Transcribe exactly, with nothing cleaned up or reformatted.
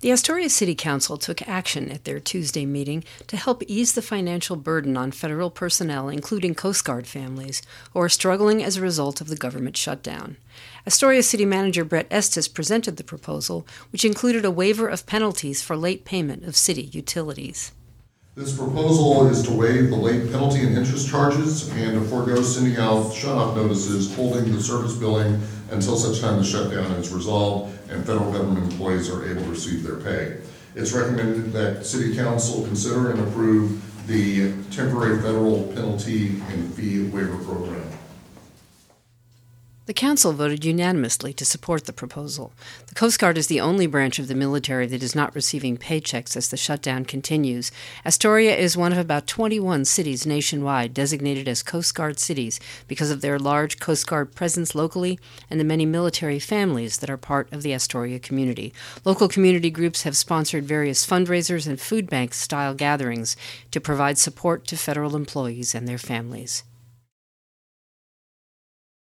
The Astoria City Council took action at their Tuesday meeting to help ease the financial burden on federal personnel, including Coast Guard families, who are struggling as a result of the government shutdown. Astoria City Manager Brett Estes presented the proposal, which included a waiver of penalties for late payment of city utilities. This proposal is to waive the late penalty and interest charges and to forego sending out shut-off notices holding the service billing until such time the shutdown is resolved and federal government employees are able to receive their pay. It's recommended that City Council consider and approve the temporary federal penalty and fee waiver program. The Council voted unanimously to support the proposal. The Coast Guard is the only branch of the military that is not receiving paychecks as the shutdown continues. Astoria is one of about twenty-one cities nationwide designated as Coast Guard cities because of their large Coast Guard presence locally and the many military families that are part of the Astoria community. Local community groups have sponsored various fundraisers and food bank-style gatherings to provide support to federal employees and their families.